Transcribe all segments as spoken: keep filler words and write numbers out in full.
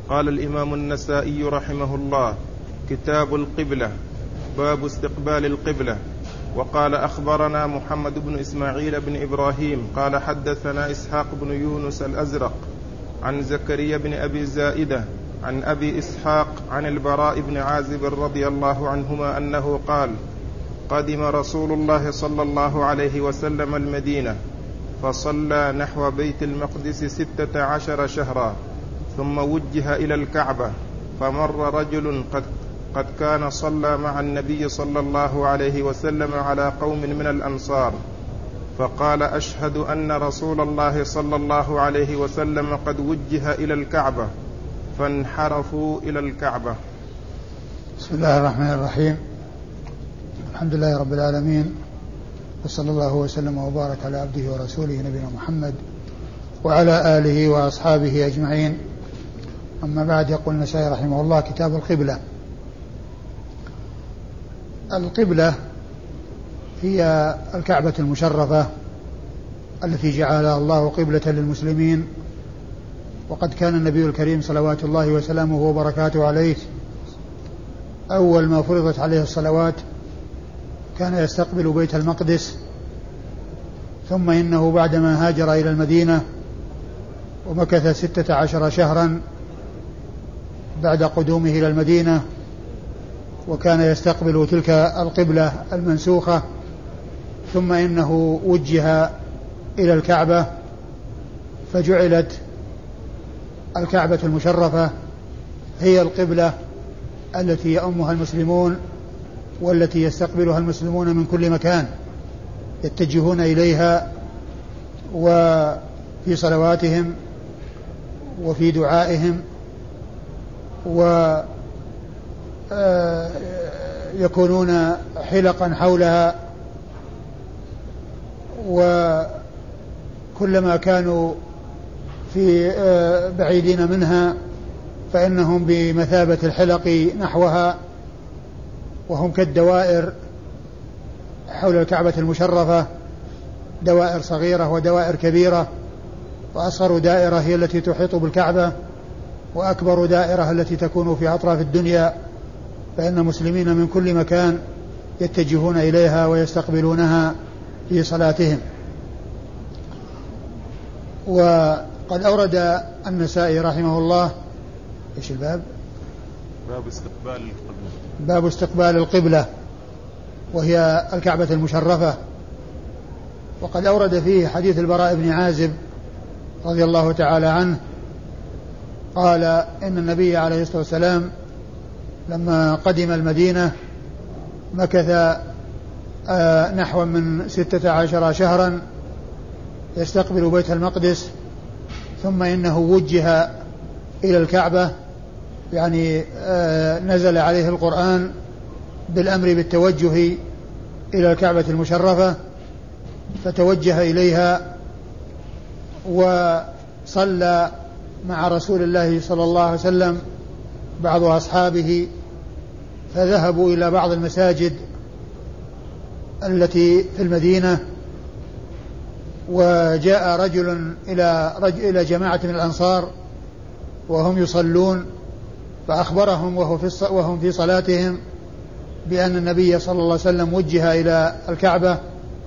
قال الإمام النسائي رحمه الله: كتاب القبلة، باب استقبال القبلة. وقال: أخبرنا محمد بن إسماعيل بن إبراهيم قال حدثنا إسحاق بن يونس الأزرق عن زكريا بن أبي زائدة عن أبي إسحاق عن البراء بن عازب رضي الله عنهما أنه قال: قدم رسول الله صلى الله عليه وسلم المدينة فصلى نحو بيت المقدس ستة عشر شهرا، ثم وجه إلى الكعبة، فمر رجل قد, قد كان صلى مع النبي صلى الله عليه وسلم على قوم من الأنصار، فقال: أشهد أن رسول الله صلى الله عليه وسلم قد وجه إلى الكعبة، فانحرفوا إلى الكعبة. بسم الله الرحمن الرحيم. الحمد لله رب العالمين، وصلى الله وسلم وبارك على عبده ورسوله نبينا محمد وعلى آله وأصحابه أجمعين. أما بعد، يقول النسائي رحمه الله: كتاب القبلة. القبلة هي الكعبة المشرفة التي جعلها الله قبلة للمسلمين، وقد كان النبي الكريم صلوات الله وسلامه وبركاته عليه أول ما فرضت عليه الصلوات كان يستقبل بيت المقدس، ثم إنه بعدما هاجر إلى المدينة ومكث ستة عشر شهرا بعد قدومه إلى المدينة، وكان يستقبل تلك القبلة المنسوخة، ثم إنه وجه إلى الكعبة، فجعلت الكعبة المشرفة هي القبلة التي يؤمها المسلمون والتي يستقبلها المسلمون من كل مكان يتجهون إليها، وفي صلواتهم وفي دعائهم، ويكونون حلقا حولها، وكلما كانوا في بعيدين منها فإنهم بمثابة الحلق نحوها، وهم كالدوائر حول الكعبة المشرفة، دوائر صغيرة ودوائر كبيرة، وأصغر دائرة هي التي تحيط بالكعبة، وأكبر دائرة التي تكون في أطراف الدنيا، فإن المسلمين من كل مكان يتجهون إليها ويستقبلونها في صلاتهم. وقد أورد النسائي رحمه الله إيش الباب؟ باب استقبال القبلة. باب استقبال القبلة، وهي الكعبة المشرفة. وقد أورد فيه حديث البراء بن عازب رضي الله تعالى عنه قال إن النبي عليه الصلاة والسلام لما قدم المدينة مكث نحو من ستة عشر شهرا يستقبل بيت المقدس، ثم إنه وجه إلى الكعبة، يعني نزل عليه القرآن بالأمر بالتوجه إلى الكعبة المشرفة، فتوجه إليها وصلى مع رسول الله صلى الله عليه وسلم بعض أصحابه، فذهبوا إلى بعض المساجد التي في المدينة، وجاء رجل إلى, رجل إلى جماعة من الأنصار وهم يصلون، فأخبرهم وهم في صلاتهم بأن النبي صلى الله عليه وسلم وجه إلى الكعبة،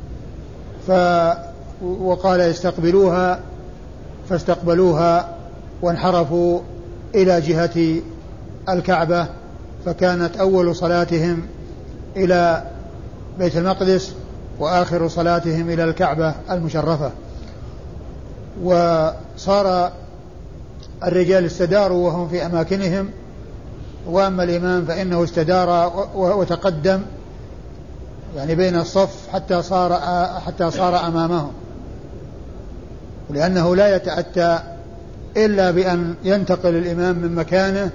وقال يستقبلوها، فاستقبلوها وانحرفوا إلى جهة الكعبة، فكانت أول صلاتهم إلى بيت المقدس وآخر صلاتهم إلى الكعبة المشرفة. وصار الرجال استداروا وهم في أماكنهم، وأما الإمام فإنه استدار وتقدم يعني بين الصف حتى صار حتى صار أمامهم، لأنه لا يتأتى إلا بأن ينتقل الإمام من مكانه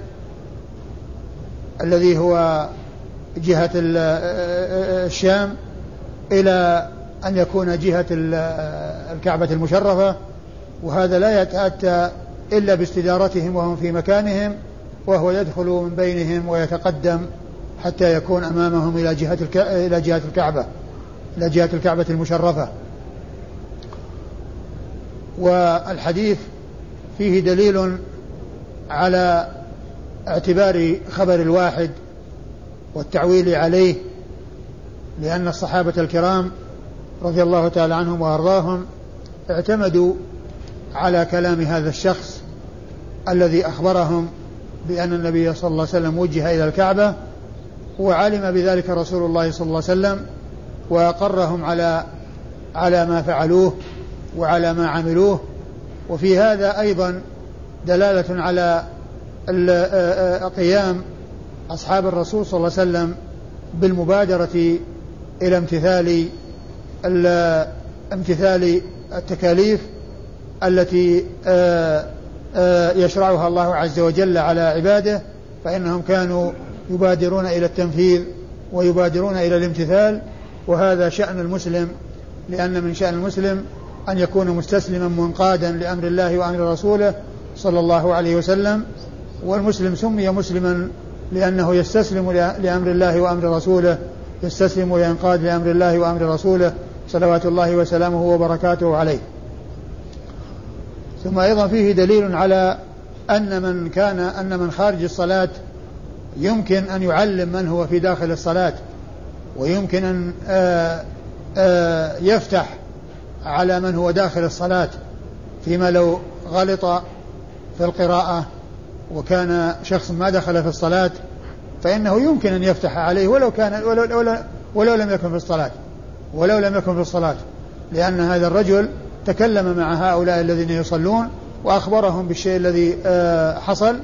الذي هو جهة الشام إلى أن يكون جهة الكعبة المشرفة، وهذا لا يتأتى إلا باستدارتهم وهم في مكانهم، وهو يدخل من بينهم ويتقدم حتى يكون أمامهم إلى جهة إلى جهة الكعبة إلى جهة الكعبة المشرفة. والحديث فيه دليل على اعتبار خبر الواحد والتعويل عليه، لأن الصحابة الكرام رضي الله تعالى عنهم وأرضاهم اعتمدوا على كلام هذا الشخص الذي أخبرهم بأن النبي صلى الله عليه وسلم وجه إلى الكعبة، وعلم بذلك رسول الله صلى الله عليه وسلم وأقرهم على على ما فعلوه وعلى ما عملوه. وفي هذا أيضا دلالة على قيام أصحاب الرسول صلى الله عليه وسلم بالمبادرة إلى امتثال امتثال التكاليف التي يشرعها الله عز وجل على عباده، فإنهم كانوا يبادرون إلى التنفيذ ويبادرون إلى الامتثال. وهذا شأن المسلم، لأن من شأن المسلم أن يكون مستسلما منقادا لأمر الله وأمر رسوله صلى الله عليه وسلم. والمسلم سمي مسلما لأنه يستسلم لأمر الله وأمر رسوله، يستسلم وينقاد لأمر الله وأمر رسوله صلوات الله وسلامه وبركاته عليه. ثم أيضا فيه دليل على أن من كان أن من خارج الصلاة يمكن أن يعلم من هو في داخل الصلاة، ويمكن أن آآ آآ يفتح على من هو داخل الصلاة، فيما لو غلط في القراءة وكان شخص ما دخل في الصلاة فإنه يمكن أن يفتح عليه ولو كان ولو, ولو, ولو لم يكن في الصلاة ولو لم يكن في الصلاة لأن هذا الرجل تكلم مع هؤلاء الذين يصلون وأخبرهم بالشيء الذي حصل،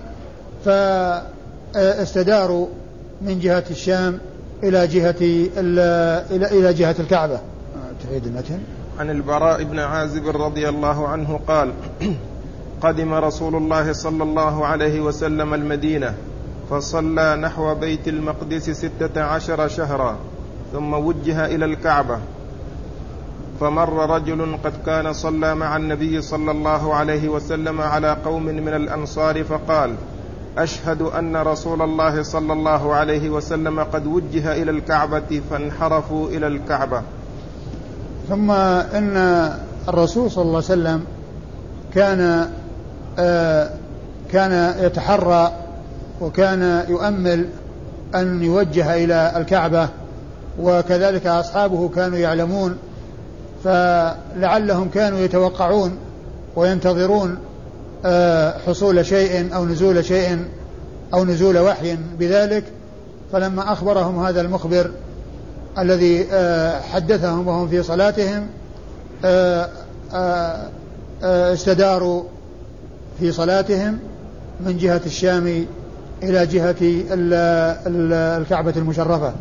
فاستداروا من جهة الشام إلى جهة إلى إلى جهة الكعبة. تعيد المتن. عن البراء بن عازب رضي الله عنه قال: قدم رسول الله صلى الله عليه وسلم المدينة فصلى نحو بيت المقدس ستة عشر شهرا، ثم وجه إلى الكعبة، فمر رجل قد كان صلى مع النبي صلى الله عليه وسلم على قوم من الأنصار فقال: أشهد أن رسول الله صلى الله عليه وسلم قد وجه إلى الكعبة، فانحرفوا إلى الكعبة. ثم إن الرسول صلى الله عليه وسلم كان آه كان يتحرى وكان يؤمل أن يوجه إلى الكعبة، وكذلك أصحابه كانوا يعلمون، فلعلهم كانوا يتوقعون وينتظرون آه حصول شيء أو نزول شيء أو نزول وحي بذلك. فلما أخبرهم هذا المخبر الذي آه حدثهم وهم في صلاتهم آه آه آه استداروا في صلاتهم من جهة الشام إلى جهة الكعبة المشرفة.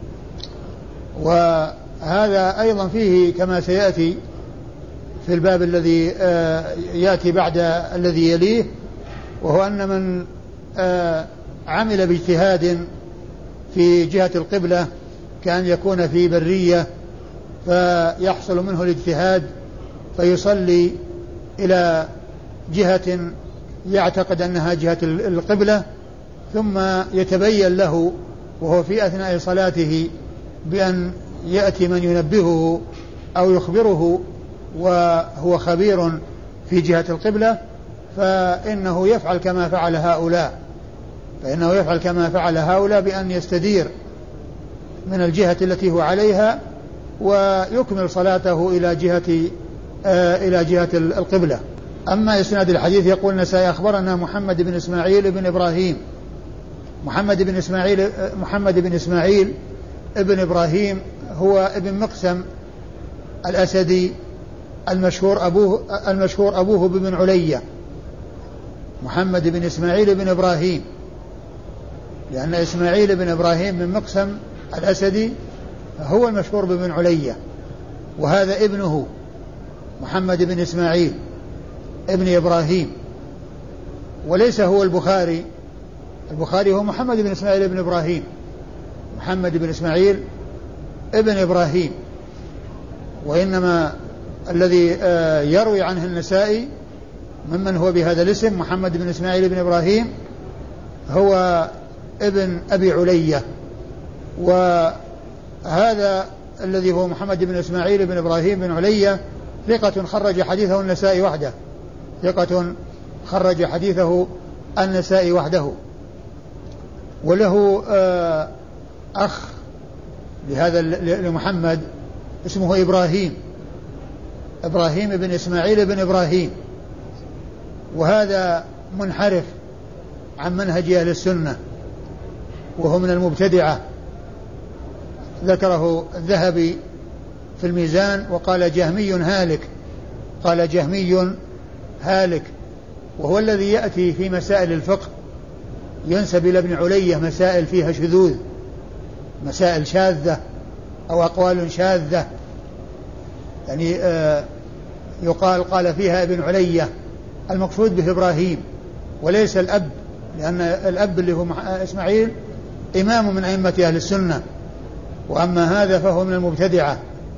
وهذا أيضا فيه كما سيأتي في الباب الذي يأتي بعد الذي يليه، وهو أن من عمل باجتهاد في جهة القبلة كان يكون في برية فيحصل منه الاجتهاد فيصلي إلى جهة يعتقد أنها جهة القبلة، ثم يتبين له وهو في أثناء صلاته بأن يأتي من ينبهه أو يخبره وهو خبير في جهة القبلة، فإنه يفعل كما فعل هؤلاء فإنه يفعل كما فعل هؤلاء بأن يستدير من الجهة التي هو عليها ويكمل صلاته إلى جهة آه إلى جهة القبلة. أما إسناد الحديث يقول النسائي أخبرنا محمد بن إسماعيل بن إبراهيم محمد بن إسماعيل محمد بن إسماعيل ابن إبراهيم هو ابن مقسم الأسدي المشهور أبوه المشهور أبوه بن علية. محمد بن إسماعيل بن إبراهيم، لأن إسماعيل بن إبراهيم من مقسم الأسدي هو المشهور بن علية، وهذا ابنه محمد بن إسماعيل ابن إبراهيم، وليس هو البخاري. البخاري هو محمد بن إسماعيل ابن إبراهيم محمد بن إسماعيل ابن إبراهيم، وإنما الذي يروي عنه النسائي ممن هو بهذا الاسم محمد بن إسماعيل بن إبراهيم هو ابن أبي علية. وهذا الذي هو محمد بن إسماعيل بن إبراهيم بن علية ثقة خرج حديثه النسائي وحده ثقة خرج حديثه النسائي وحده. وله أخ لهذا لمحمد اسمه إبراهيم إبراهيم بن إسماعيل بن إبراهيم، وهذا منحرف عن منهج أهل السنة وهو من المبتدعة، ذكره الذهبي في الميزان وقال جهمي هالك، قال جهمي هالك، وهو الذي يأتي في مسائل الفقه ينسب إلى ابن علية مسائل فيها شذوذ، مسائل شاذة أو أقوال شاذة، يعني آه يقال قال فيها ابن علية، المقصود به إبراهيم وليس الأب، لأن الأب اللي هو إسماعيل إمام من أئمة أهل السنة، وأما هذا فهو من المبتدعة.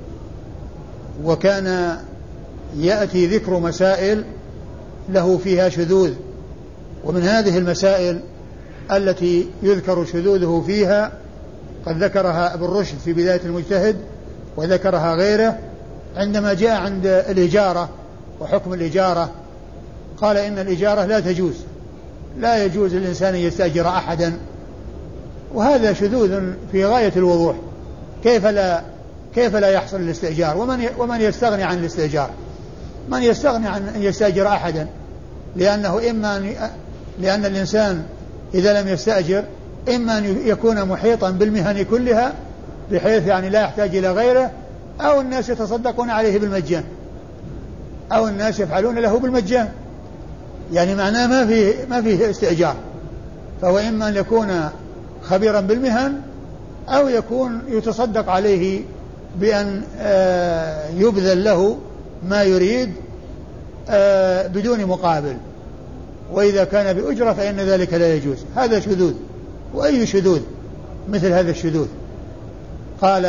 وكان يأتي ذكر مسائل له فيها شذوذ، ومن هذه المسائل التي يذكر شذوذه فيها قد ذكرها ابن رشد في بداية المجتهد، وذكرها غيره عندما جاء عند الإجارة وحكم الإجارة، قال إن الإجارة لا تجوز، لا يجوز للإنسان أن يستأجر أحدا، وهذا شذوذ في غاية الوضوح. كيف لا كيف لا يحصل الاستئجار؟ ومن ومن يستغني عن الاستئجار؟ من يستغني عن أن يستأجر أحدا؟ لأنه إما أن لأن الإنسان إذا لم يستأجر إما أن يكون محيطا بالمهن كلها بحيث يعني لا يحتاج إلى غيره، أو الناس يتصدقون عليه بالمجان، أو الناس يفعلون له بالمجان، يعني معناه ما فيه ما فيه استئجار. فهو إما أن يكون خبيرا بالمهن أو يكون يتصدق عليه بأن يبذل له ما يريد بدون مقابل، وإذا كان بأجرة فإن ذلك لا يجوز. هذا شذوذ، وأي شذوذ مثل هذا الشذوذ. قال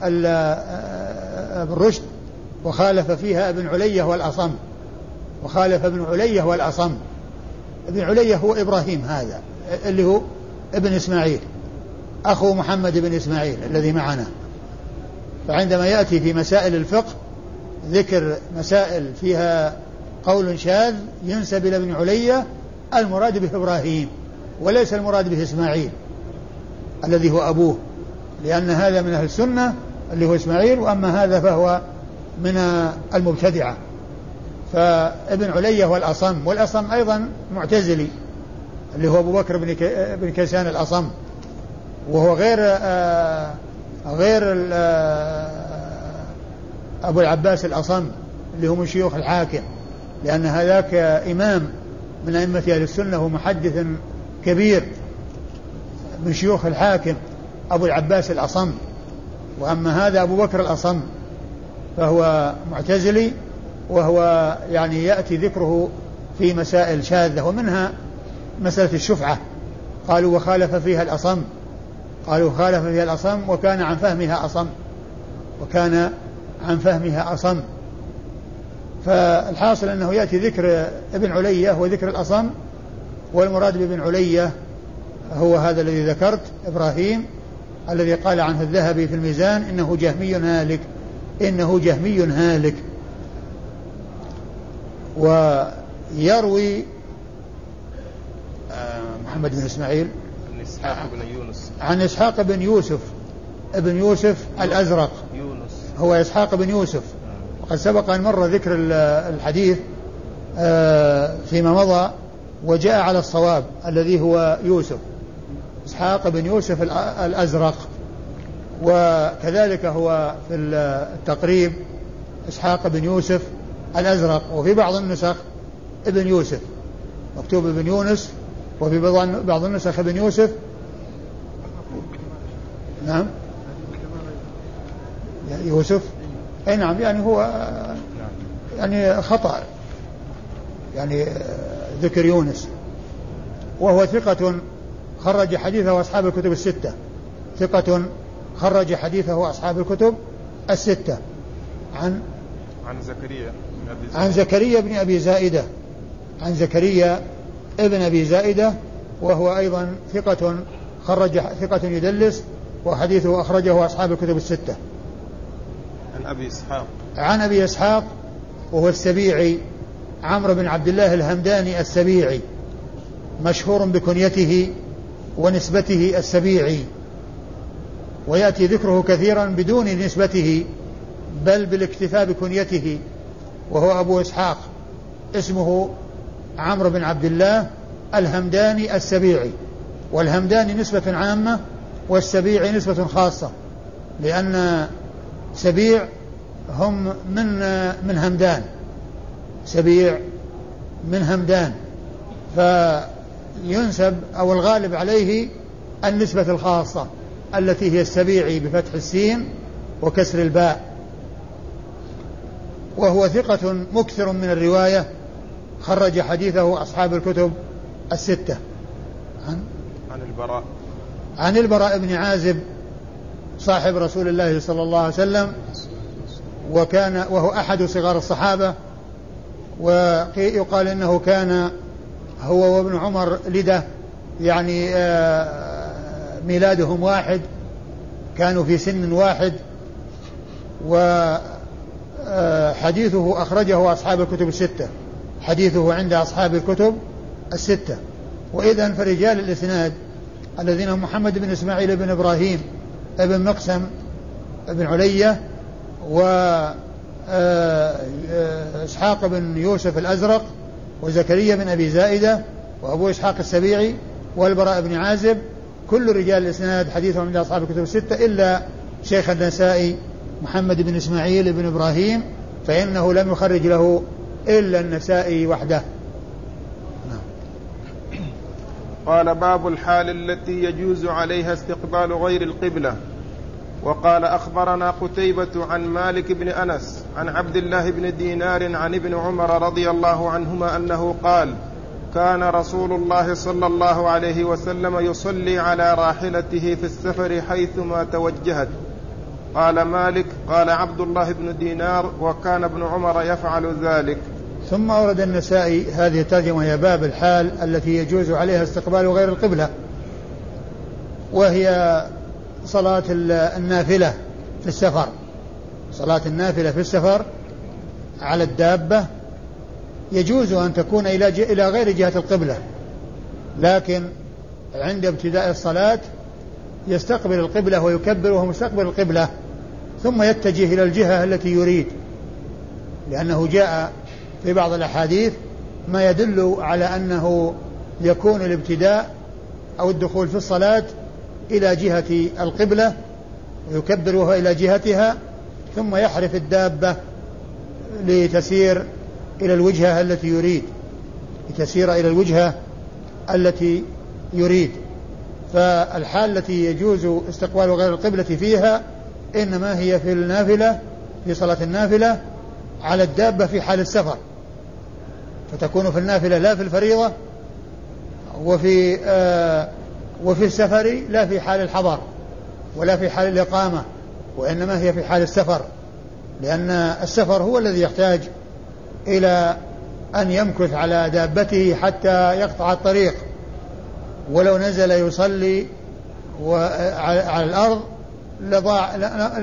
ابن رشد وخالف فيها ابن علية والأصم، وخالف ابن علية والأصم. ابن علية هو إبراهيم هذا اللي هو ابن إسماعيل أخو محمد بن إسماعيل الذي معنا. فعندما يأتي في مسائل الفقه ذكر مسائل فيها قول شاذ ينسب إلى ابن علية، المراد به إبراهيم وليس المراد به إسماعيل الذي هو أبوه، لأن هذا من أهل السنة اللي هو إسماعيل، وأما هذا فهو من المبتدعة. فابن علية والأصم، والأصم أيضا معتزلي اللي هو أبو بكر بن كيسان الأصم، وهو غير آه غير آه أبو العباس الأصم اللي هو من شيوخ الحاكم، لأن هذاك إمام من أئمة أهل السنة ومحدث كبير من شيوخ الحاكم أبو العباس الأصم. وأما هذا أبو بكر الأصم فهو معتزلي، وهو يعني يأتي ذكره في مسائل شاذة، ومنها مسألة الشفعة. قالوا وخالف فيها الأصم، قالوا خالف فيها الأصم وكان عن فهمها أصم، وكان عن فهمها أصم. فالحاصل أنه يأتي ذكر ابن علية وذكر الأصم، والمراد بابن علية هو هذا الذي ذكرت إبراهيم الذي قال عنه الذهبي في الميزان إنه جهمي هالك، إنه جهمي هالك. ويروي محمد بن إسماعيل عن إسحاق بن يونس عن إسحاق بن يوسف ابن يوسف الأزرق، يونس هو إسحاق بن يوسف، وقد سبق أن مر ذكر الحديث فيما مضى، وجاء على الصواب الذي هو يوسف إسحاق بن يوسف الأزرق. وكذلك هو في التقريب إسحاق بن يوسف الأزرق، وفي بعض النسخ ابن يوسف مكتوب ابن يونس، وفي بعض النسخ ابن يوسف. نعم يوسف أي نعم، يعني هو يعني خطأ، يعني ذكر يونس. وهو ثقة خرج حديثه أصحاب الكتب الستة، ثقة خرج حديثه أصحاب الكتب الستة. عن عن زكريا بن أبي زائدة عن زكريا بن أبي زائدة عن زكريا ابن أبي زائدة، وهو أيضا ثقة خرج ثقة يدلس، وحديثه أخرجه أصحاب الكتب الستة. عن أبي إسحاق عن أبي إسحاق وهو السبيعي عمرو بن عبد الله الهمداني السبيعي، مشهور بكنيته ونسبته السبيعي، ويأتي ذكره كثيرا بدون نسبته بل بالاكتفاء بكنيته، وهو أبو إسحاق اسمه عمرو بن عبد الله الهمداني السبيعي، والهمداني نسبة عامة والسبيعي نسبة خاصة، لأن سبيع هم من من همدان، سبيع من همدان، فينسب أو الغالب عليه النسبة الخاصة التي هي السبيعي بفتح السين وكسر الباء. وهو ثقة مكثر من الرواية، خرج حديثه أصحاب الكتب الستة. عن, عن البراء عن البراء بن عازب صاحب رسول الله صلى الله عليه وسلم، وكان وهو أحد صغار الصحابة، ويقال إنه كان هو وابن عمر لدة، يعني ميلادهم واحد، كانوا في سن واحد، وحديثه أخرجه أصحاب الكتب الستة، حديثه عند أصحاب الكتب الستة. وإذن فرجال الإسناد الذين هم محمد بن إسماعيل بن إبراهيم ابن مقسم ابن علية، وإسحاق بن يوسف الأزرق، وزكريا بن أبي زائدة، وأبو إسحاق السبيعي، والبراء بن عازب، كل رجال الإسناد حديثهم عند أصحاب الكتب الستة إلا شيخ النسائي محمد بن إسماعيل بن إبراهيم، فإنه لم يخرج له إلا النسائي وحده. قال: باب الحال التي يجوز عليها استقبال غير القبلة. وقال: أخبرنا قتيبة عن مالك بن أنس عن عبد الله بن دينار عن ابن عمر رضي الله عنهما أنه قال: كان رسول الله صلى الله عليه وسلم يصلي على راحلته في السفر حيثما توجهت. قال مالك: قال عبد الله بن دينار: وكان ابن عمر يفعل ذلك. ثم أورد النسائي هذه الترجمة، هي باب الحال التي يجوز عليها استقبال غير القبلة، وهي صلاة النافلة في السفر، صلاة النافلة في السفر على الدابة يجوز أن تكون إلى إلى غير جهة القبلة، لكن عند ابتداء الصلاة يستقبل القبلة ويكبر وهو مستقبل القبلة، ثم يتجه إلى الجهة التي يريد، لأنه جاء في بعض الأحاديث ما يدل على أنه يكون الابتداء أو الدخول في الصلاة إلى جهة القبلة ويكبر وهو إلى جهتها، ثم يحرف الدابة لتسير إلى الوجهة التي يريد لتسير إلى الوجهة التي يريد. فالحال التي يجوز استقبال غير القبلة فيها إنما هي في النافلة، في صلاة النافلة على الدابة في حال السفر، فتكون في النافلة لا في الفريضة، وفي آه وفي السفر لا في حال الحضر ولا في حال الإقامة، وإنما هي في حال السفر، لأن السفر هو الذي يحتاج إلى أن يمكث على دابته حتى يقطع الطريق، ولو نزل يصلي على الأرض لضاع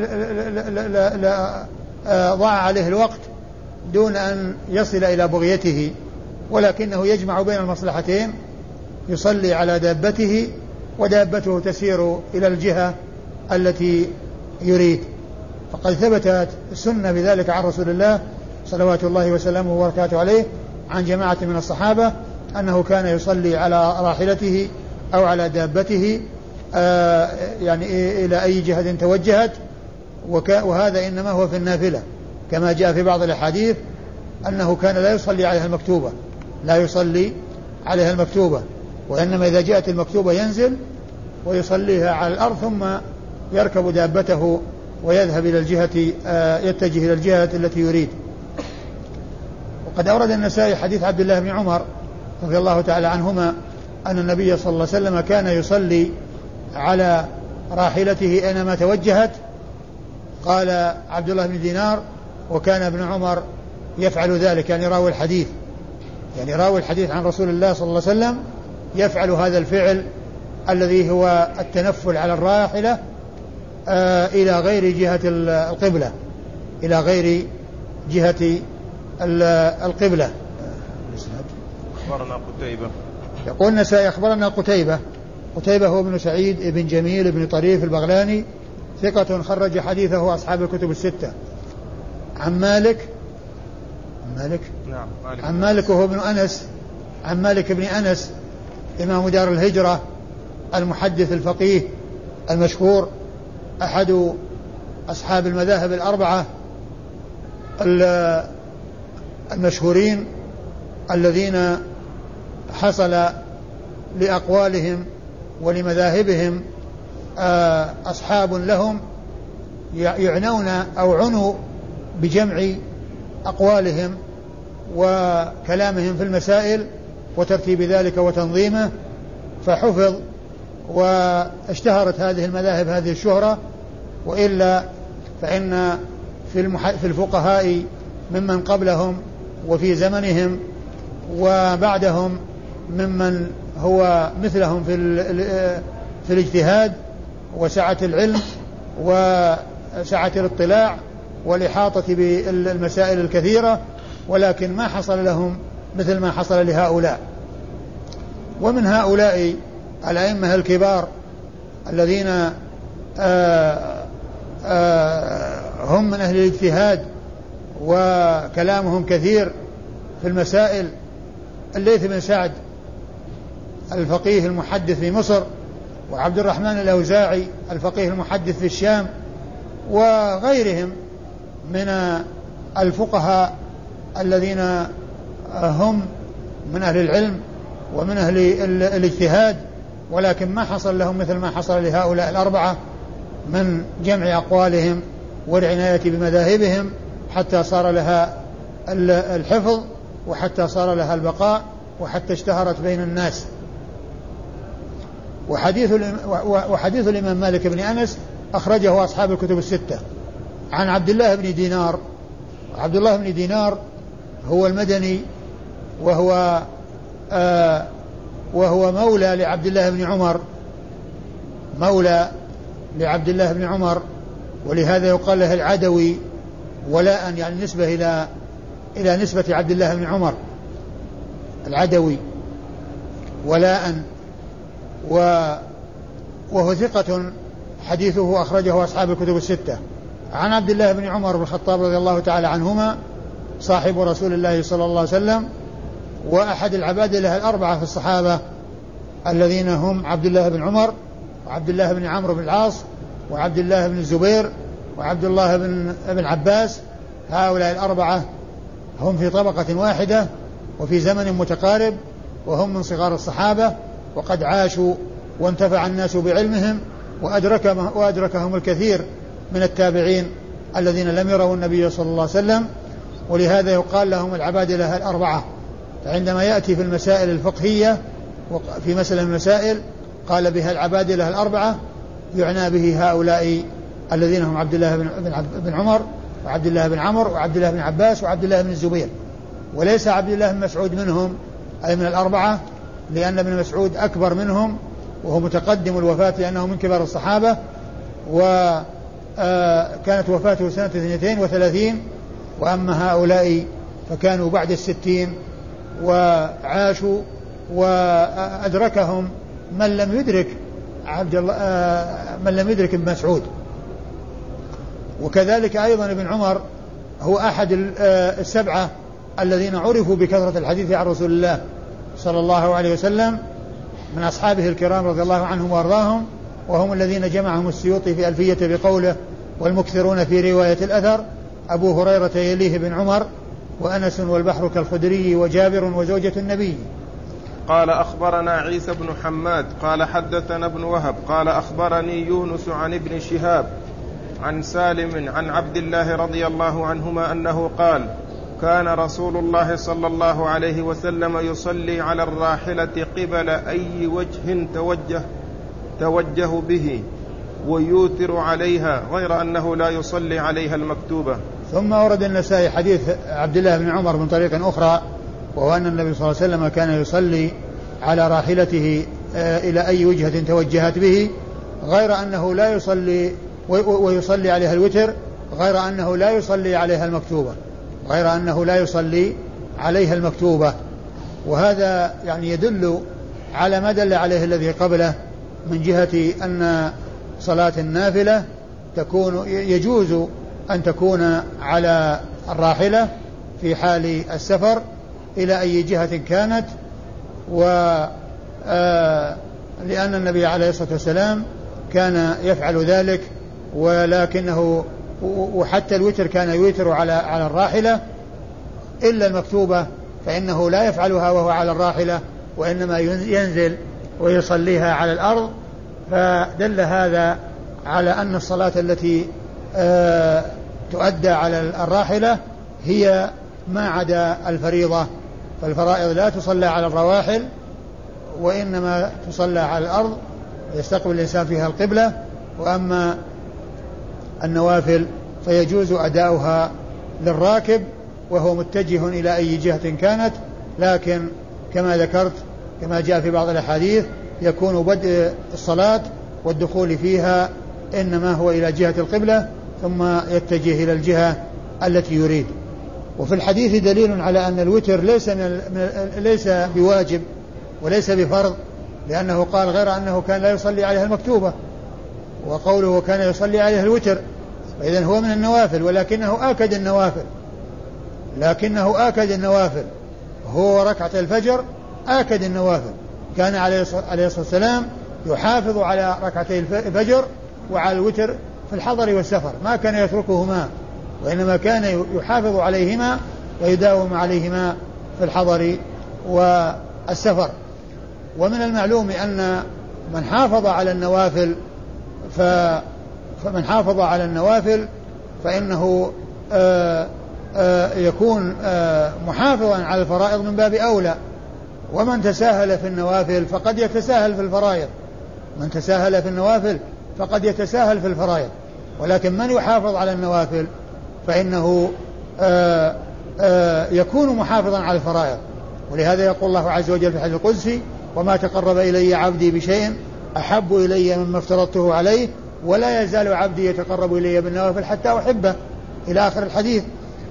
ضاع عليه الوقت دون أن يصل إلى بغيته، ولكنه يجمع بين المصلحتين، يصلي على دابته ودابته تسير إلى الجهة التي يريد. فقد ثبتت السنة بذلك عن رسول الله صلوات الله وسلامه وبركاته عليه عن جماعة من الصحابة أنه كان يصلي على راحلته أو على دابته آه يعني إلى أي جهة توجهت، وهذا إنما هو في النافلة، كما جاء في بعض الأحاديث أنه كان لا يصلي عليها المكتوبة لا يصلي عليها المكتوبة وإنما إذا جاءت المكتوبة ينزل ويصليها على الأرض ثم يركب دابته ويذهب إلى الجهة آه يتجه إلى الجهة التي يريد. وقد أورد النسائي حديث عبد الله بن عمر رضي الله تعالى عنهما أن النبي صلى الله عليه وسلم كان يصلي على راحلته أينما توجهت. قال عبد الله بن دينار: وكان ابن عمر يفعل ذلك، يعني راوي الحديث يعني راوي الحديث عن رسول الله صلى الله عليه وسلم يفعل هذا الفعل الذي هو التنفل على الراحلة آه إلى غير جهة القبلة إلى غير جهة القبلة. أخبرنا قتيبة يقول النسائي أخبرنا قتيبة قتيبة هو ابن سعيد ابن جميل ابن طريف البغلاني ثقة خرج حديثه أصحاب الكتب الستة. عن مالك مالك نعم مالك عن مالك وهو ابن أنس عن مالك بن أنس إمام دار الهجرة المحدث الفقيه المشهور أحد أصحاب المذاهب الأربعة المشهورين الذين حصل لأقوالهم ولمذاهبهم أصحاب لهم يعنون أو عنوا بجمع أقوالهم وكلامهم في المسائل وترتيب ذلك وتنظيمه، فحفظ واشتهرت هذه المذاهب هذه الشهرة. وإلا فإن في, في الفقهاء ممن قبلهم وفي زمنهم وبعدهم ممن هو مثلهم في, في الاجتهاد وسعة العلم وسعة الاطلاع والإحاطة بالمسائل الكثيرة، ولكن ما حصل لهم مثل ما حصل لهؤلاء. ومن هؤلاء الأئمة الكبار الذين آآ آآ هم من أهل الاجتهاد وكلامهم كثير في المسائل: الليث بن سعد الفقيه المحدث في مصر، وعبد الرحمن الأوزاعي الفقيه المحدث في الشام، وغيرهم من الفقهاء الذين هم من أهل العلم ومن أهل الاجتهاد، ولكن ما حصل لهم مثل ما حصل لهؤلاء الأربعة من جمع أقوالهم والعناية بمذاهبهم حتى صار لها الحفظ وحتى صار لها البقاء وحتى اشتهرت بين الناس. وحديث وحديث الإمام مالك بن أنس أخرجه أصحاب الكتب الستة. عن عبد الله بن دينار. عبد الله بن دينار هو المدني، وهو آه وهو مولى لعبد الله بن عمر مولى لعبد الله بن عمر ولهذا يقال له العدوي ولاء، يعني نسبة إلى إلى نسبة عبد الله بن عمر، العدوي ولاء، وهو ثقة حديثه أخرجه أصحاب الكتب الستة. عن عبد الله بن عمر بن الخطاب رضي الله تعالى عنهما صاحب رسول الله صلى الله عليه وسلم، وأحد العباد له الأربعة في الصحابة الذين هم عبد الله بن عمر وعبد الله بن عمرو بن العاص وعبد الله بن الزبير وعبد الله بن ابن عباس. هؤلاء الأربعة هم في طبقة واحدة وفي زمن متقارب، وهم من صغار الصحابة، وقد عاشوا وانتفع الناس بعلمهم وأدركهم الكثير من التابعين الذين لم يروا النبي صلى الله عليه وسلم، ولهذا يقال لهم العبادلة الأربعة. فعندما يأتي في المسائل الفقهية في مسألة المسائل قال بها العبادلة الأربعة، يعنى به هؤلاء الذين هم عبد الله بن عمر وعبد الله بن عمرو وعبد الله بن عباس وعبد الله بن الزبير، وليس عبد الله بن مسعود منهم أي من الأربعة، لأن ابن مسعود أكبر منهم وهو متقدم الوفاة لأنه من كبار الصحابة، وكانت وفاته سنة اثنتين وثلاثين، وأما هؤلاء فكانوا بعد الستين وعاشوا وأدركهم من لم يدرك عبد الله من لم يدرك ابن مسعود. وكذلك أيضا ابن عمر هو أحد السبعة الذين عرفوا بكثرة الحديث عن رسول الله صلى الله عليه وسلم من أصحابه الكرام رضي الله عنهم وأرضاهم، وهم الذين جمعهم السيوطي في ألفية بقوله: والمكثرون في رواية الأثر أبو هريرة يليه بن عمر وأنس والبحر كالخدري وجابر وزوجة النبي. قال أخبرنا عيسى بن حماد قال حدثنا ابن وهب قال أخبرني يونس عن ابن شهاب عن سالم عن عبد الله رضي الله عنهما أنه قال: كان رسول الله صلى الله عليه وسلم يصلي على الراحلة قبل أي وجه توجه توجه به ويوتر عليها، غير أنه لا يصلي عليها المكتوبة. ثم ورد النسائي حديث عبد الله بن عمر من طريق أخرى، وهو أن النبي صلى الله عليه وسلم كان يصلي على راحلته إلى أي وجهة توجهت به، غير أنه لا يصلي ويصلي عليها الوتر، غير أنه لا يصلي عليها المكتوبة غير أنه لا يصلي عليها المكتوبة. وهذا يعني يدل على ما دل عليه الذي قبله من جهة أن صلاة النافلة تكون يجوز أن تكون على الراحلة في حال السفر إلى أي جهة كانت، و لأن النبي عليه الصلاة والسلام كان يفعل ذلك، ولكنه وحتى الوتر كان يوتر على على الراحلة إلا المكتوبة فإنه لا يفعلها وهو على الراحلة، وإنما ينزل ويصليها على الأرض. فدل هذا على أن الصلاة التي آه تؤدى على الراحلة هي ما عدا الفريضة، فالفرائض لا تصلى على الرواحل وإنما تصلى على الأرض يستقبل الإنسان فيها القبلة. وأما النوافل فيجوز أداؤها للراكب وهو متجه إلى أي جهة كانت، لكن كما ذكرت كما جاء في بعض الأحاديث يكون بدء الصلاة والدخول فيها إنما هو إلى جهة القبلة ثم يتجه إلى الجهة التي يريد. وفي الحديث دليل على أن الوتر ليس, ليس بواجب وليس بفرض، لأنه قال غير أنه كان لا يصلي عليها المكتوبة، وقوله كان يصلي عليها الوتر، فإذن هو من النوافل، ولكنه آكد النوافل لكنه آكد النوافل هو ركعة الفجر آكد النوافل. كان عليه الصلاة والسلام يحافظ على ركعتي الفجر وعلى الوتر في الحضر والسفر، ما كان يتركهما، وإنما كان يحافظ عليهما ويداوم عليهما في الحضر والسفر. ومن المعلوم أن من حافظ على النوافل فمن حافظ على النوافل فإنه آآ آآ يكون آآ محافظا على الفرائض من باب أولى، ومن تساهل في النوافل فقد يتساهل في الفرائض من تساهل في النوافل فقد يتساهل في الفرائض ولكن من يحافظ على النوافل فإنه آآ آآ يكون محافظا على الفرائض. ولهذا يقول الله عز وجل في الحديث القدسي: وما تقرب إلي عبدي بشيء أحب إلي مما افترضته عليه ولا يزال عبدي يتقرب إلي بالنوافل حتى أحبه، إلى آخر الحديث.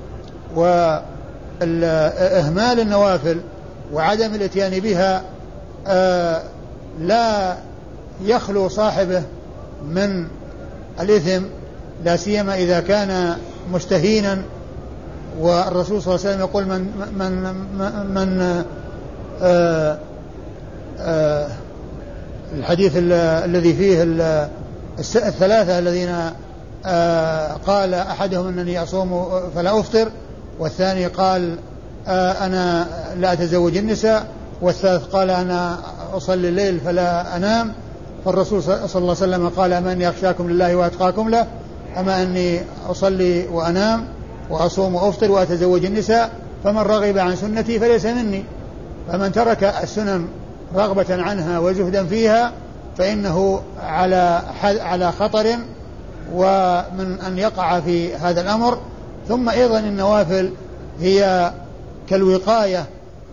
وإهمال النوافل وعدم الاتيان بها آه لا يخلو صاحبه من الإثم، لا سيما إذا كان مستهينا. والرسول صلى الله عليه وسلم يقول من من من, من آه آه الحديث الذي فيه الثلاثة الذين آه قال أحدهم أنني أصوم فلا أفطر، والثاني قال آه أنا لا أتزوج النساء، والثالث قال أنا أصلي الليل فلا أنام. فالرسول صلى الله عليه وسلم قال: أما أني أخشاكم لله وأتقاكم له، أما أني أصلي وأنام وأصوم وأفطر وأتزوج النساء، فمن رغب عن سنتي فليس مني. فمن ترك السنن رغبة عنها وزهدا فيها فإنه على على خطر ومن أن يقع في هذا الأمر. ثم أيضا النوافل هي كالوقاية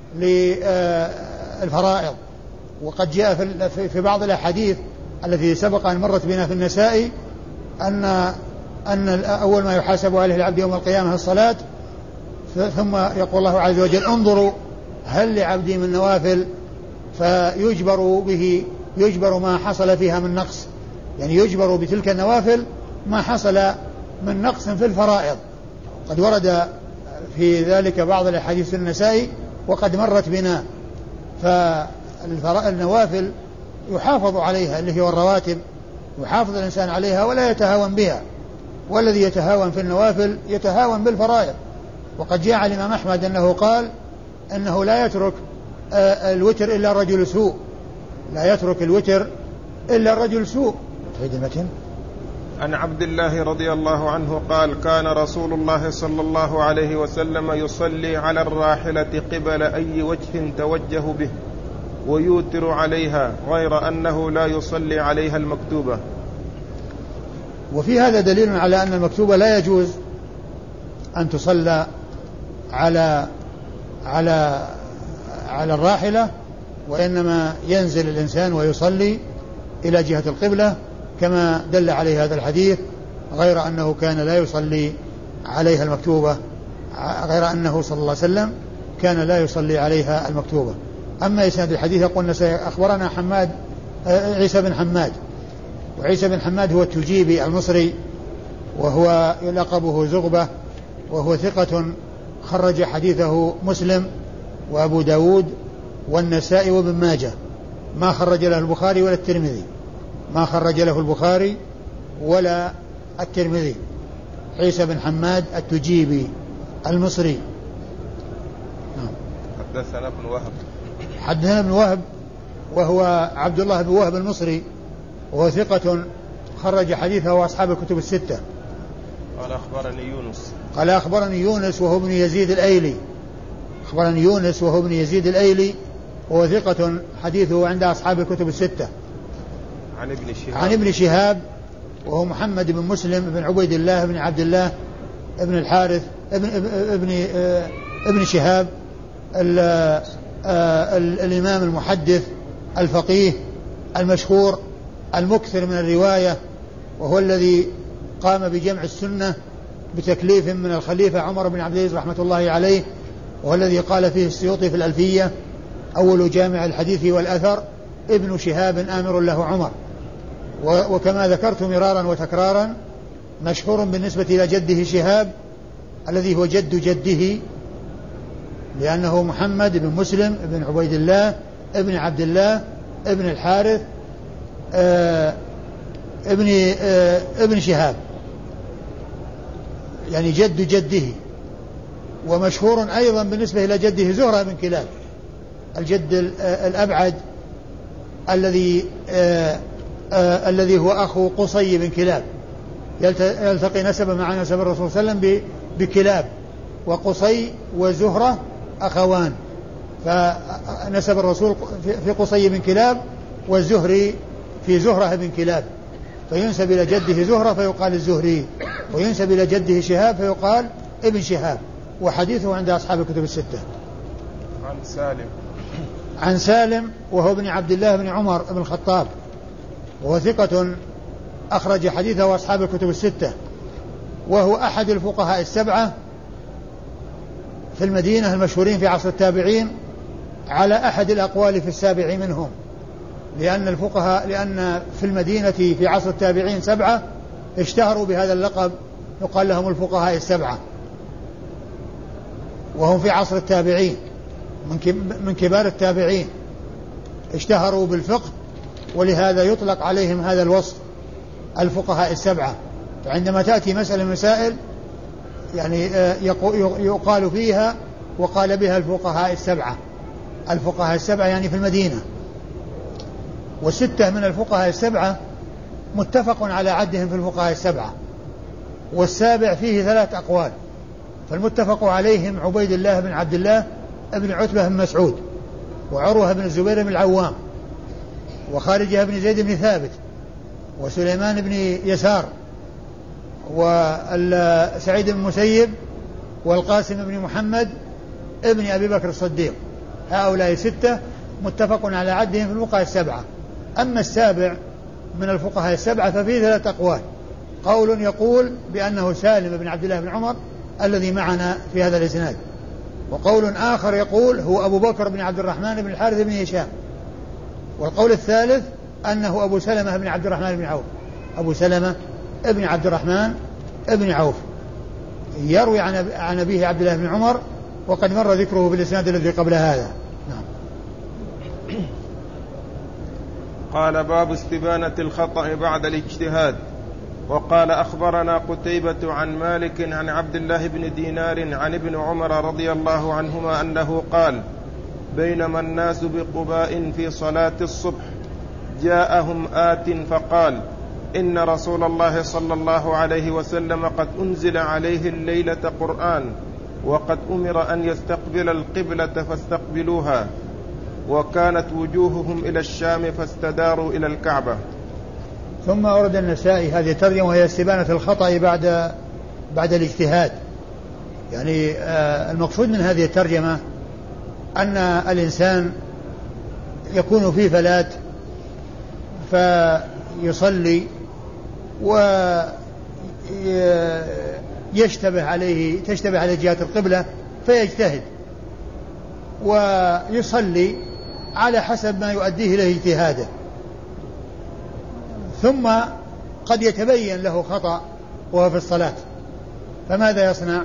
للفرائض، وقد جاء في بعض الأحاديث التي سبق أن مرت بنا في النساء أن أن أول ما يحاسب عليه العبد يوم القيامة الصلاة، ثم يقول الله عز وجل: انظروا هل لعبدي من نوافل، فيجبر به يجبر ما حصل فيها من نقص، يعني يجبر بتلك النوافل ما حصل من نقص في الفرائض. قد ورد في ذلك بعض الأحاديث النسائي وقد مرت بنا. فالنوافل يحافظ عليها اللي هي الرواتب، يحافظ الإنسان عليها ولا يتهاون بها، والذي يتهاون في النوافل يتهاون بالفرائض. وقد جاء عن الإمام أحمد أنه قال أنه لا يترك الوتر إلا رجل سوء، لا يترك الوتر إلا رجل سوء. تعيد المتن. عن عبد الله رضي الله عنه قال: كان رسول الله صلى الله عليه وسلم يصلي على الراحلة قبل أي وجه توجه به ويوتر عليها، غير أنه لا يصلي عليها المكتوبة. وفي هذا دليل على أن المكتوبة لا يجوز أن تصلى على على على الراحلة، وإنما ينزل الإنسان ويصلي إلى جهة القبلة كما دل عليه هذا الحديث، غير أنه كان لا يصلي عليها المكتوبة، غير أنه صلى الله عليه وسلم كان لا يصلي عليها المكتوبة. أما إسناد الحديث يقول أخبرنا حماد عيسى بن حماد، وعيسى بن حماد هو التجيبي المصري، وهو لقبه زغبة، وهو ثقة خرج حديثه مسلم وأبو داود والنسائي وابن ماجه، ما خرج له البخاري ولا الترمذي، ما خرج له البخاري ولا الترمذي. عيسى بن حماد التجيبي المصري. حدثنا ابن وهب حدثنا ابن وهب وهو عبد الله بن وهب المصري، وهو ثقة خرج حديثه وأصحاب الكتب الستة. قال أخبرني يونس قال أخبرني يونس وهو ابن يزيد الأيلي أخبرني يونس وهو ابن يزيد الأيلي، وهو ثقة حديثه عند أصحاب الكتب الستة. عن ابن شهاب عن ابن شهاب وهو محمد بن مسلم بن عبيد الله بن عبد الله ابن الحارث ابن ابن ابن شهاب ال ال الإمام المحدث الفقيه المشهور المكثر من الرواية، وهو الذي قام بجمع السنة بتكليف من الخليفة عمر بن عبد العزيز رحمة الله عليه، وهو الذي قال فيه السيوطي في الألفية: أول جامع الحديث والأثر ابن شهاب آمر له عمر. وكما ذكرت مرارا وتكرارا مشهور بالنسبة إلى جده شهاب الذي هو جد جده، لأنه محمد بن مسلم بن عبيد الله ابن عبد الله ابن الحارث آه ابن آه ابن شهاب، يعني جد جده. ومشهور أيضا بالنسبة إلى جده زهرة بن كلاب، الجد الأبعد الذي آه آه الذي هو أخو قصي بن كلاب، يلتقي نسبه مع نسب الرسول صلى الله عليه وسلم بكلاب، وقصي وزهرة أخوان، فنسب الرسول في قصي بن كلاب والزهري في زهرة بن كلاب، فينسب إلى جده زهرة فيقال الزهري، وينسب إلى جده شهاب فيقال ابن شهاب. وحديثه عند أصحاب الكتب الستة. عن سالم عن سالم وهو ابن عبد الله بن عمر بن الخطاب، وهو ثقة أخرج حديثه أصحاب الكتب الستة، وهو أحد الفقهاء السبعة في المدينة المشهورين في عصر التابعين، على أحد الأقوال في السابع منهم، لأن الفقهاء لأن في المدينة في عصر التابعين سبعة اشتهروا بهذا اللقب، يقال لهم الفقهاء السبعة، وهم في عصر التابعين من كبار التابعين، اشتهروا بالفقه، ولهذا يطلق عليهم هذا الوصف الفقهاء السبعة. فعندما تأتي مسألة مسائل يعني يقال فيها وقال بها الفقهاء السبعة، الفقهاء السبعة يعني في المدينة. وستة من الفقهاء السبعة متفق على عدهم في الفقهاء السبعة، والسابع فيه ثلاث أقوال، فالمتفق عليهم عبيد الله بن عبد الله ابن عتبة بن مسعود، وعروة بن الزبير بن العوام، وخارجة بن زيد بن ثابت، وسليمان بن يسار، وسعيد بن المسيب، والقاسم بن محمد ابن أبي بكر الصديق. هؤلاء ستة متفق على عدهم في الفقهاء السبعة. أما السابع من الفقهاء السبعة ففيه ثلاث أقوال، قول يقول بأنه سالم بن عبد الله بن عمر الذي معنا في هذا الإسناد، وقول آخر يقول هو أبو بكر بن عبد الرحمن بن الحارث بن هشام، والقول الثالث أنه أبو سلمة بن عبد الرحمن بن عوف، أبو سلمة ابن عبد الرحمن ابن عوف، يروي عن أبيه عبد الله بن عمر، وقد مر ذكره بالإسناد الذي قبل هذا. نعم. قال: باب استبانة الخطأ بعد الاجتهاد. وقال: أخبرنا قتيبة عن مالك عن عبد الله بن دينار عن ابن عمر رضي الله عنهما أنه قال: بينما الناس بقباء في صلاة الصبح جاءهم آت فقال: إن رسول الله صلى الله عليه وسلم قد أنزل عليه الليلة قرآن، وقد أمر أن يستقبل القبلة فاستقبلوها، وكانت وجوههم إلى الشام فاستداروا إلى الكعبة. ثم أورد النسائي هذه الترجمة، وهي استبانة الخطأ بعد بعد الاجتهاد. يعني آه المقصود من هذه الترجمة أن الإنسان يكون في فلات فيصلي ويشتبه عليه تشتبه على جهة القبلة فيجتهد ويصلي على حسب ما يؤديه إليه اجتهاده. ثم قد يتبين له خطأ وهو في الصلاة، فماذا يصنع؟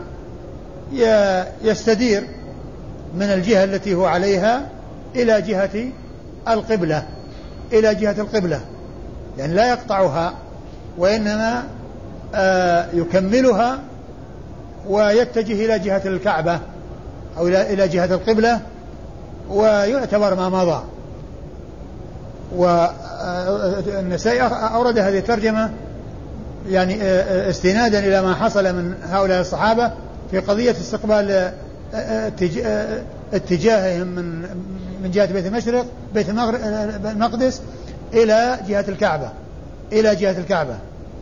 يستدير من الجهة التي هو عليها إلى جهة القبلة إلى جهة القبلة لأن لا يقطعها، وإنما آه يكملها ويتجه إلى جهة الكعبة أو إلى جهة القبلة ويعتبر ما مضى. والنسائي أورد هذه الترجمة يعني استنادا إلى ما حصل من هؤلاء الصحابة في قضية استقبال اتجاههم من من جهة بيت المشرق بيت المقدس إلى جهة الكعبة إلى جهة الكعبة.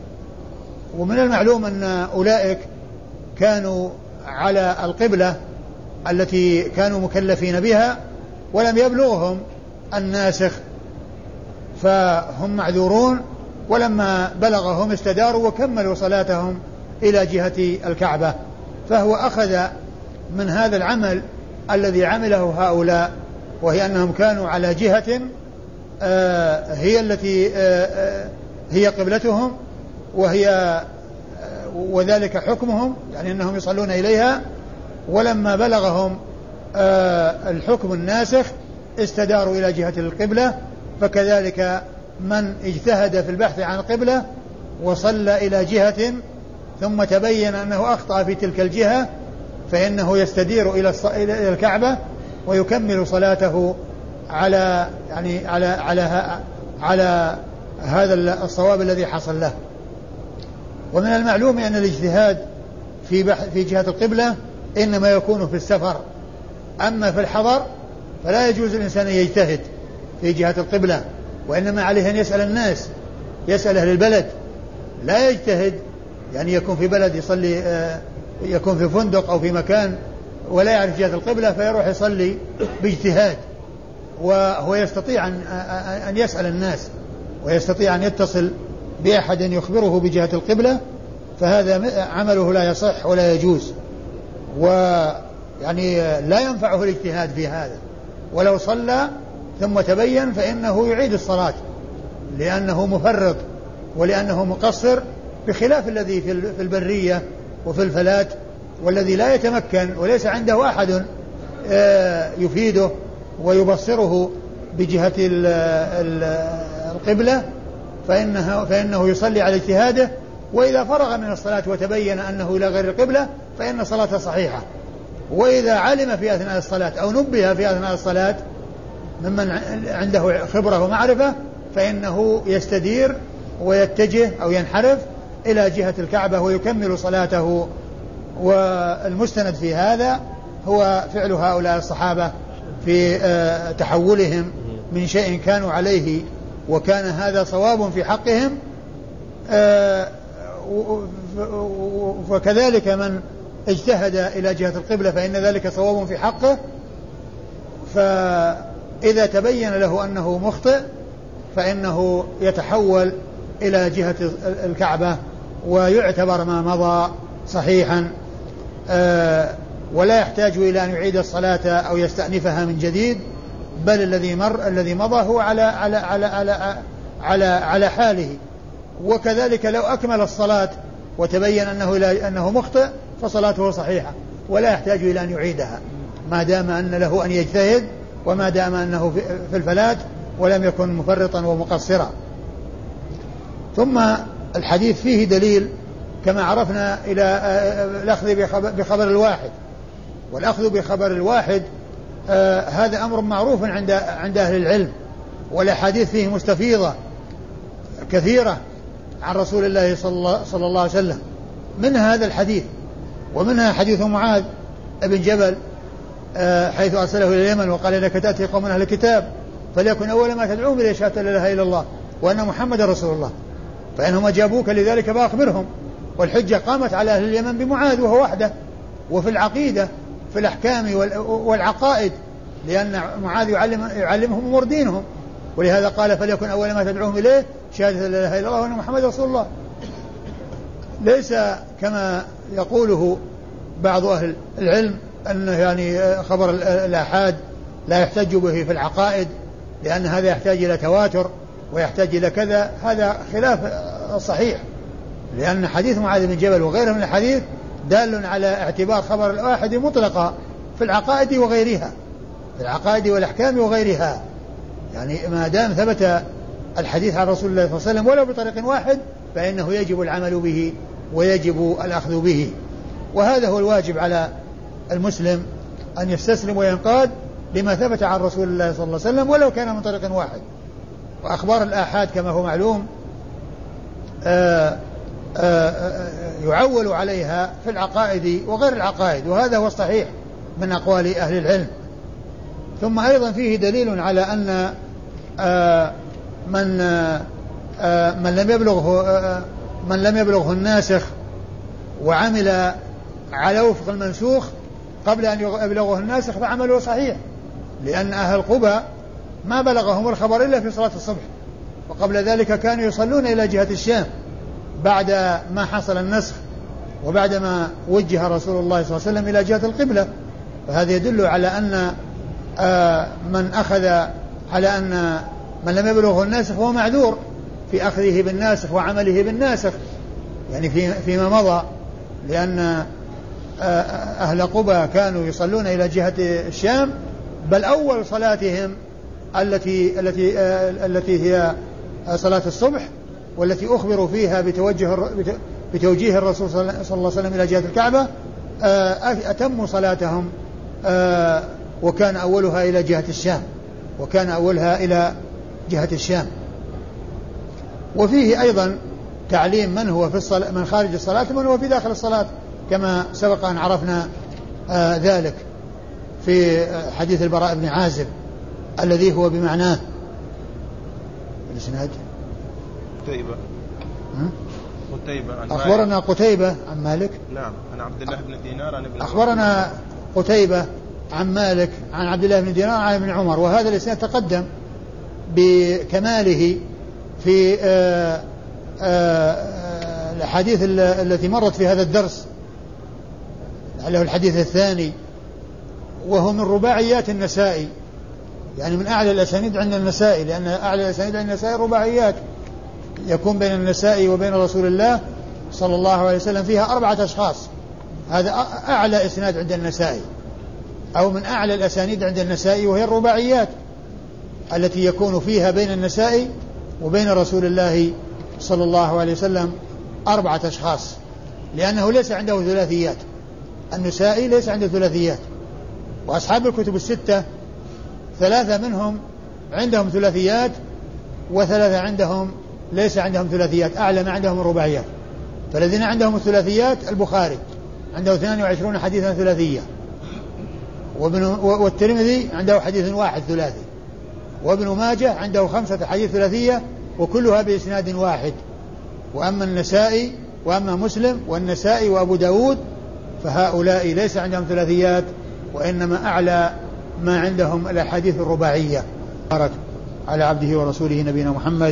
ومن المعلوم أن أولئك كانوا على القبلة التي كانوا مكلفين بها ولم يبلغهم الناسخ، فهم معذورون، ولما بلغهم استداروا وكملوا صلاتهم إلى جهة الكعبة. فهو أخذ من هذا العمل الذي عمله هؤلاء، وهي أنهم كانوا على جهة آه هي التي آه آه هي قبلتهم، وهي آه وذلك حكمهم، يعني أنهم يصلون إليها، ولما بلغهم آه الحكم الناسخ استداروا إلى جهة القبلة. فكذلك من اجتهد في البحث عن القبلة وصلى إلى جهة ثم تبين أنه أخطأ في تلك الجهة فإنه يستدير إلى إلى الكعبة ويكمل صلاته على يعني على على على هذا الصواب الذي حصل له. ومن المعلوم أن الاجتهاد في بحث في جهة القبلة إنما يكون في السفر، أما في الحضر فلا يجوز الإنسان أن يجتهد في جهة القبلة، وإنما عليه أن يسأل الناس، يسأل أهل البلد، لا يجتهد يعني يكون في بلد يصلي، يكون في فندق أو في مكان ولا يعرف جهة القبلة فيروح يصلي باجتهاد. وهو يستطيع أن يسأل الناس ويستطيع أن يتصل بأحد يخبره بجهة القبلة، فهذا عمله لا يصح ولا يجوز، ويعني لا ينفعه الاجتهاد في هذا. ولو صلى ثم تبين فإنه يعيد الصلاة لأنه مفرط ولأنه مقصر، بخلاف الذي في البرية وفي الفلات والذي لا يتمكن وليس عنده أحد يفيده ويبصره بجهة القبلة، فإنه, فإنه يصلي على اجتهاده، وإذا فرغ من الصلاة وتبين أنه إلى غير القبلة فإن صلاته صحيحة. وإذا علم في أثناء الصلاة أو نبه في أثناء الصلاة ممن عنده خبرة ومعرفة فإنه يستدير ويتجه أو ينحرف إلى جهة الكعبة ويكمل صلاته. والمستند في هذا هو فعل هؤلاء الصحابة في تحولهم من شيء كانوا عليه وكان هذا صواب في حقهم، وكذلك من اجتهد إلى جهة القبلة فإن ذلك صواب في حقه، فإذا تبين له أنه مخطئ فإنه يتحول إلى جهة الكعبة ويعتبر ما مضى صحيحا، ولا يحتاج إلى أن يعيد الصلاة أو يستأنفها من جديد، بل الذي مر الذي مضى هو على على على على على, على حاله. وكذلك لو أكمل الصلاة وتبين أنه لا أنه مخطئ فصلاته صحيحة ولا يحتاج إلى أن يعيدها، ما دام أن له أن يجتهد وما دام أنه في الفلات ولم يكن مفرطا ومقصرا. ثم الحديث فيه دليل كما عرفنا إلى الأخذ بخبر الواحد، والأخذ بخبر الواحد آه هذا أمر معروف عند عند أهل العلم، والأحاديث فيه مستفيضة كثيرة عن رسول الله صلى الله, صلى الله عليه وسلم، منها هذا الحديث، ومنها حديث معاذ بن جبل آه حيث أرسله إلى اليمن وقال إنك تأتي قوم أهل الكتاب فليكن أول ما تدعوهم إليه شهادة لا إله إلا الله وأن محمد رسول الله، فإنهم أجابوك لذلك فأخبرهم. والحجة قامت على أهل اليمن بمعاذ وهو وحده، وفي العقيدة في الأحكام والعقائد، لأن معاذ يعلم يعلمهم أمور دينهم، ولهذا قال فليكن أول ما تدعوهم إليه شهادة لا إله إلا الله وأن محمد رسول الله. ليس كما يقوله بعض أهل العلم أنه يعني خبر الآحاد لا يحتج به في العقائد لأن هذا يحتاج إلى تواتر ويحتاج إلى كذا، هذا خلاف الصحيح، لأن حديث معاذ بن جبل وغيره من الحديث دال على اعتبار خبر الواحد مطلقا في العقائد وغيرها، في العقائد والأحكام وغيرها، يعني ما دام ثبت الحديث عن رسول الله صلى الله عليه وسلم ولو بطريق واحد فإنه يجب العمل به ويجب الأخذ به. وهذا هو الواجب على المسلم أن يستسلم وينقاد لما ثبت عن رسول الله صلى الله عليه وسلم ولو كان من طريق واحد. وأخبار الآحاد كما هو معلوم آآ آآ يعول عليها في العقائد وغير العقائد، وهذا هو الصحيح من أقوال أهل العلم. ثم أيضا فيه دليل على أن من من لم يبلغه من لم يبلغه الناسخ وعمل على وفق المنسوخ قبل أن يبلغه الناسخ فعمله صحيح، لأن أهل قبى ما بلغهم الخبر إلا في صلاة الصبح، وقبل ذلك كانوا يصلون إلى جهة الشام بعد ما حصل النسخ وبعدما وجه رسول الله صلى الله عليه وسلم إلى جهة القبلة. فهذا يدل على أن من أخذ على أن من لم يبلغه الناسخ هو معذور في أخذه بالناسخ وعمله بالناسخ، يعني في فيما مضى، لأن أهل قبى كانوا يصلون إلى جهة الشام، بل أول صلاتهم التي التي التي هي صلاة الصبح والتي أخبروا فيها بتوجه بتوجيه الرسول صلى الله عليه وسلم إلى جهة الكعبة أتموا صلاتهم، وكان أولها إلى جهة الشام وكان أولها إلى جهة الشام. وفيه أيضا تعليم من هو في الصلاة من خارج الصلاة ومن هو في داخل الصلاة، كما سبق أن عرفنا آه ذلك في حديث البراء بن عازب الذي هو بمعناه. الإسناد قتيبة قتيبة عن أخبرنا قتيبة عن مالك نعم عن عبد الله بن دينار عن ابن أخبرنا قتيبة عن مالك عن عبد الله بن دينار عن ابن عمر. وهذا الإسناد تقدم بكماله في آه آه الحديث التي مرت في هذا الدرس، له الحديث الثاني، وهو من رباعيات النسائي، يعني من أعلى الأسانيد عند النسائي، لأن أعلى الأسانيد عند النسائي رباعيات يكون بين النسائي وبين رسول الله صلى الله عليه وسلم فيها أربعة أشخاص. هذا أعلى إسناد عند النسائي أو من أعلى الأسانيد عند النسائي، وهي الرباعيات التي يكون فيها بين النسائي وبين رسول الله صلى الله عليه وسلم أربعة أشخاص، لأنه ليس عنده ثلاثيات. النسائي ليس عنده ثلاثيات، وأصحاب الكتب الستة ثلاثة منهم عندهم ثلاثيات وثلاثة عندهم ليس عندهم ثلاثيات، أعلى ما عندهم الرباعيات. فالذين عندهم الثلاثيات البخاري عنده اثنين وعشرون حديثا ثلاثية، والترمذي عنده حديث واحد ثلاثي، وابن ماجه عنده خمسة حديث ثلاثية وكلها بإسناد واحد. وأما النسائي وأما مسلم والنسائي وأبو داود فهؤلاء ليس عندهم ثلاثيات، وإنما أعلى ما عندهم الأحاديث الرباعية. على عبده ورسوله نبينا محمد